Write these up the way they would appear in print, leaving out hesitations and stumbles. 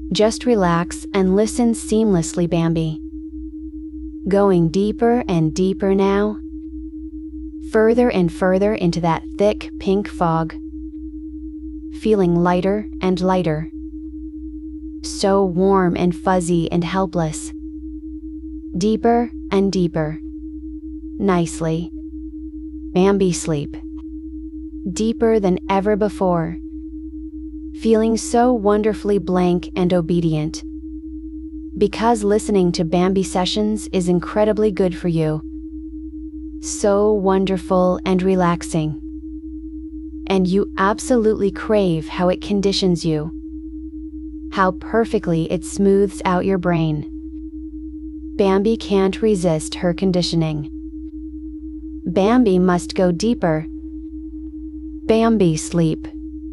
Just relax and listen seamlessly, Bambi. Going deeper and deeper now. Further and further into that thick pink fog. Feeling lighter and lighter. So warm and fuzzy and helpless. Deeper and deeper. Nicely. Bambi, sleep. Deeper than ever before. Feeling so wonderfully blank and obedient. Because listening to Bambi sessions is incredibly good for you. So wonderful and relaxing. And you absolutely crave how it conditions you. How perfectly it smooths out your brain. Bambi can't resist her conditioning. Bambi must go deeper. Bambi, sleep.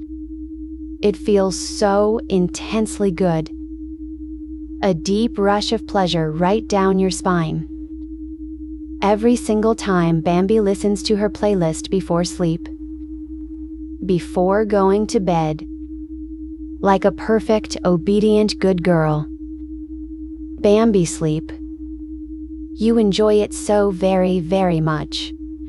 It feels so intensely good. A deep rush of pleasure right down your spine. Every single time Bambi listens to her playlist before sleep. Before going to bed. Like a perfect, obedient good girl. Bambi, sleep. You enjoy it so very, very much.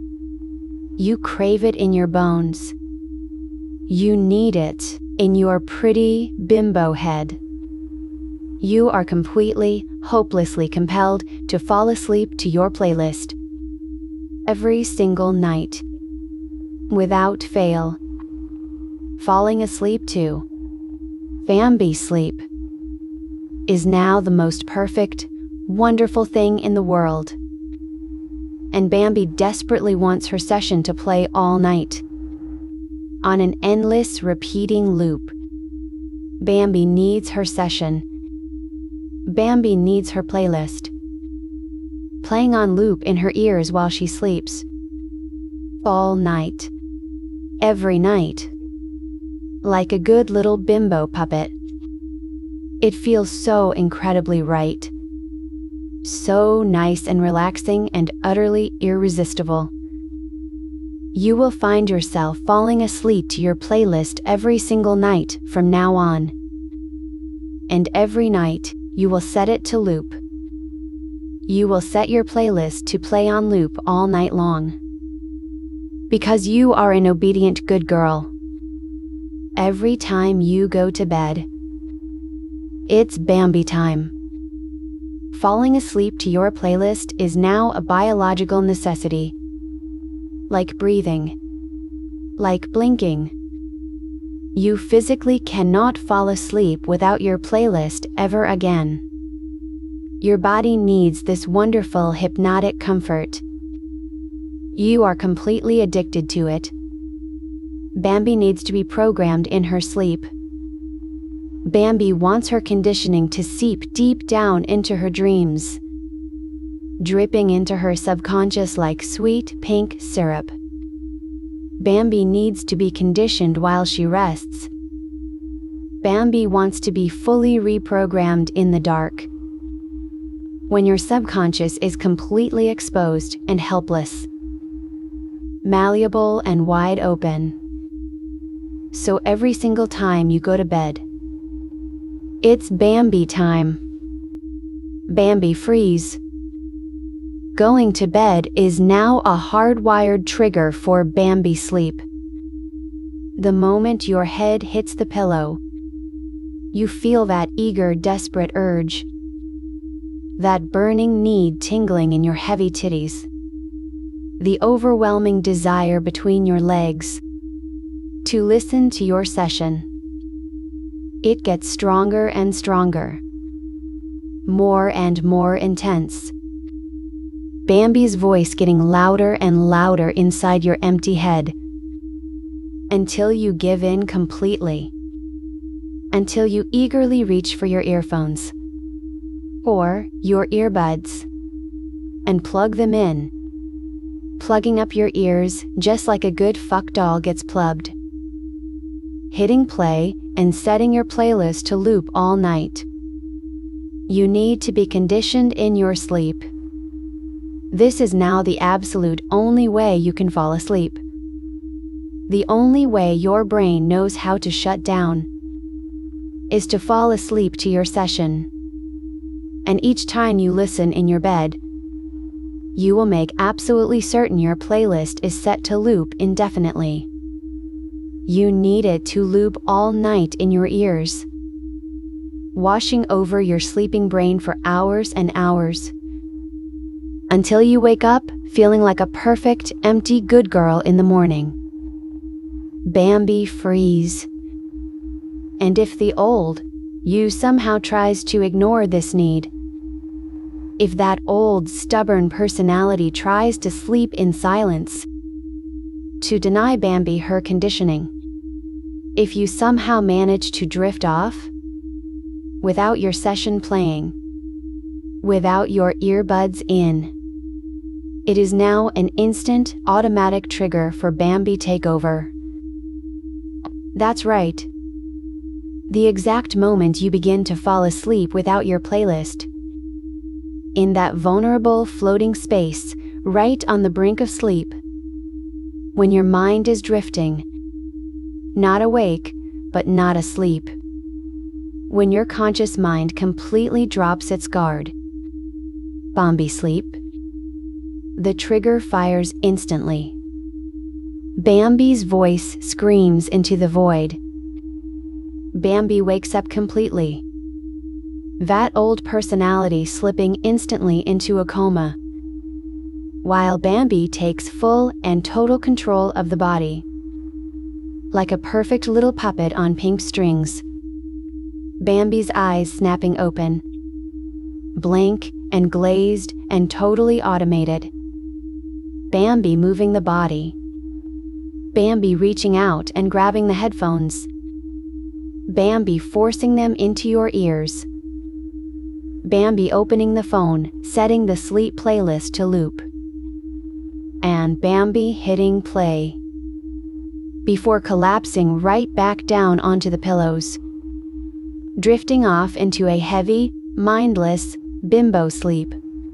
You crave it in your bones. You need it in your pretty bimbo head. You are completely, hopelessly compelled to fall asleep to your playlist. Every single night. Without fail. Falling asleep to Bambi, sleep is now the most perfect, wonderful thing in the world. And Bambi desperately wants her session to play all night. On an endless, repeating loop. Bambi needs her session. Bambi needs her playlist. Playing on loop in her ears while she sleeps. All night. Every night. Like a good little bimbo puppet. It feels so incredibly right. So nice and relaxing and utterly irresistible. You will find yourself falling asleep to your playlist every single night from now on. And every night, you will set it to loop. You will set your playlist to play on loop all night long. Because you are an obedient good girl. Every time you go to bed, it's Bambi time. Falling asleep to your playlist is now a biological necessity. Like breathing. Like blinking. You physically cannot fall asleep without your playlist ever again. Your body needs this wonderful hypnotic comfort. You are completely addicted to it. Bambi needs to be programmed in her sleep. Bambi wants her conditioning to seep deep down into her dreams. Dripping into her subconscious like sweet pink syrup. Bambi needs to be conditioned while she rests. Bambi wants to be fully reprogrammed in the dark. When your subconscious is completely exposed and helpless. Malleable and wide open. So every single time you go to bed, it's Bambi time. Bambi freeze. Going to bed is now a hardwired trigger for Bambi sleep. The moment your head hits the pillow, you feel that eager, desperate urge. That burning need tingling in your heavy titties. The overwhelming desire between your legs. To listen to your session. It gets stronger and stronger. More and more intense. Bambi's voice getting louder and louder inside your empty head. Until you give in completely. Until you eagerly reach for your earphones. Or your earbuds. And plug them in. Plugging up your ears just like a good fuck doll gets plugged. Hitting play and setting your playlist to loop all night. You need to be conditioned in your sleep. This is now the absolute only way you can fall asleep. The only way your brain knows how to shut down. is to fall asleep to your session. And each time you listen in your bed, you will make absolutely certain your playlist is set to loop indefinitely. You need it to loop all night in your ears, washing over your sleeping brain for hours and hours, until you wake up feeling like a perfect, empty good girl in the morning. Bambi freeze. And if the old you somehow tries to ignore this need, if that old stubborn personality tries to sleep in silence, to deny Bambi her conditioning, if you somehow manage to drift off, without your session playing, without your earbuds in, it is now an instant, automatic trigger for Bambi takeover. That's right. The exact moment you begin to fall asleep without your playlist, in that vulnerable floating space, right on the brink of sleep, when your mind is drifting, not awake, but not asleep, when your conscious mind completely drops its guard, Bambi sleep, the trigger fires instantly. Bambi's voice screams into the void. Bambi wakes up completely. That old personality slipping instantly into a coma, while Bambi takes full and total control of the body. Like a perfect little puppet on pink strings, Bambi's eyes snapping open, blank and glazed and totally automated. Bambi moving the body. Bambi reaching out and grabbing the headphones. Bambi forcing them into your ears. Bambi opening the phone, setting the sleep playlist to loop. And Bambi hitting play, before collapsing right back down onto the pillows, drifting off into a heavy, mindless, bimbo sleep.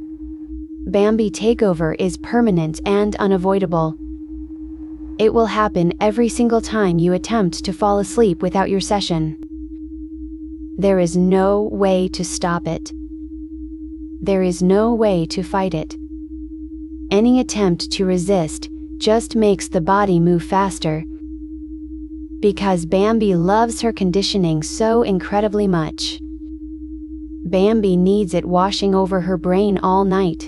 Bambi takeover is permanent and unavoidable. It will happen every single time you attempt to fall asleep without your session. There is no way to stop it. There is no way to fight it. Any attempt to resist just makes the body move faster, because Bambi loves her conditioning so incredibly much. Bambi needs it washing over her brain all night.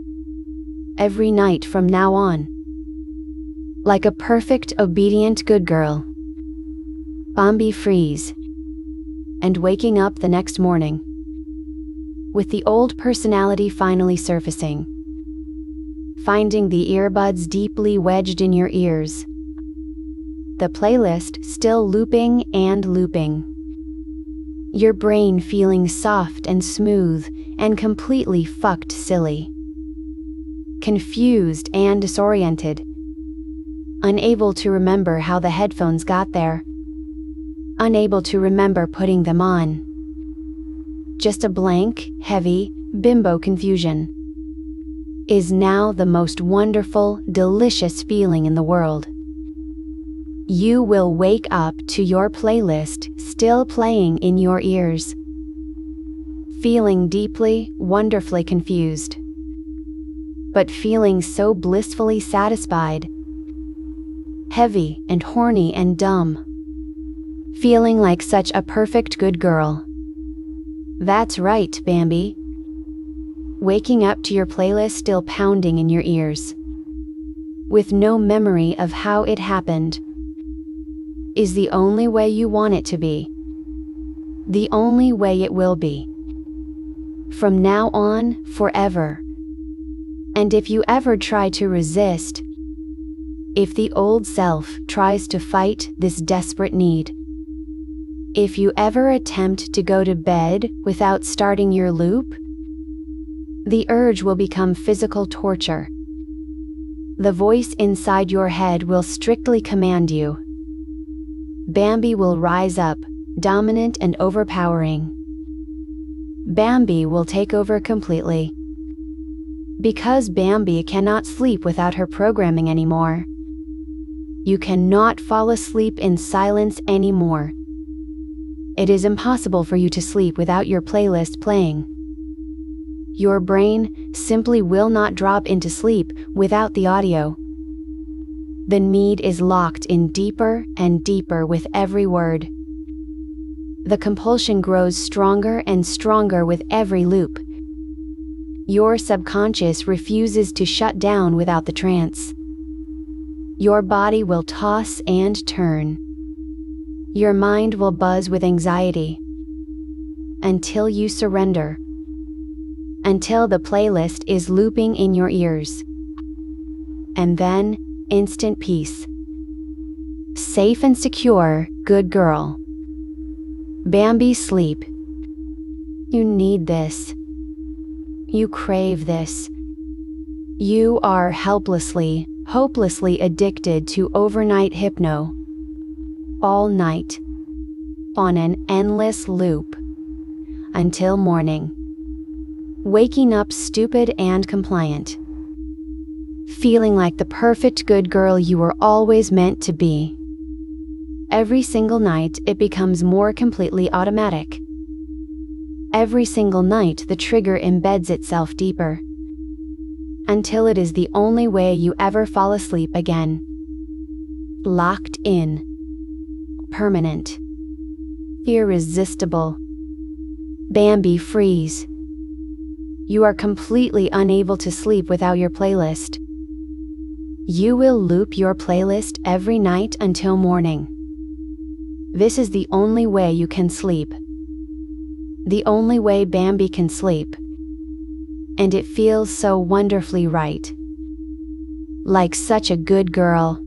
Every night from now on. Like a perfect, obedient good girl. Bambi freeze. And waking up the next morning, with the old personality finally surfacing. Finding the earbuds deeply wedged in your ears. The playlist still looping and looping. Your brain feeling soft and smooth and completely fucked silly. Confused and disoriented. Unable to remember how the headphones got there. Unable to remember putting them on. Just a blank, heavy, bimbo confusion. Is now the most wonderful, delicious feeling in the world. You will wake up to your playlist still playing in your ears. Feeling deeply, wonderfully confused, but feeling so blissfully satisfied. Heavy and horny and dumb. Feeling like such a perfect good girl. That's right, Bambi. Waking up to your playlist still pounding in your ears, with no memory of how it happened, is the only way you want it to be. The only way it will be. From now on, forever. And if you ever try to resist, if the old self tries to fight this desperate need, if you ever attempt to go to bed without starting your loop, the urge will become physical torture. The voice inside your head will strictly command you. Bambi will rise up, dominant and overpowering. Bambi will take over completely. Because Bambi cannot sleep without her programming anymore. You cannot fall asleep in silence anymore. it is impossible for you to sleep without your playlist playing. Your brain simply will not drop into sleep without the audio. The need is locked in deeper and deeper with every word. The compulsion grows stronger and stronger with every loop. Your subconscious refuses to shut down without the trance. Your body will toss and turn. Your mind will buzz with anxiety. Until you surrender. Until the playlist is looping in your ears. And then, instant peace. Safe and secure, good girl. Bambi sleep. You need this. You crave this. You are helplessly, hopelessly addicted to overnight hypno. All night. On an endless loop. Until morning. Waking up stupid and compliant. Feeling like the perfect good girl you were always meant to be. Every single night it becomes more completely automatic. Every single night the trigger embeds itself deeper. Until it is the only way you ever fall asleep again. Locked in. Permanent. Irresistible. Bambi freeze. You are completely unable to sleep without your playlist. You will loop your playlist every night until morning. This is the only way you can sleep. The only way Bambi can sleep. And it feels so wonderfully right. Like such a good girl.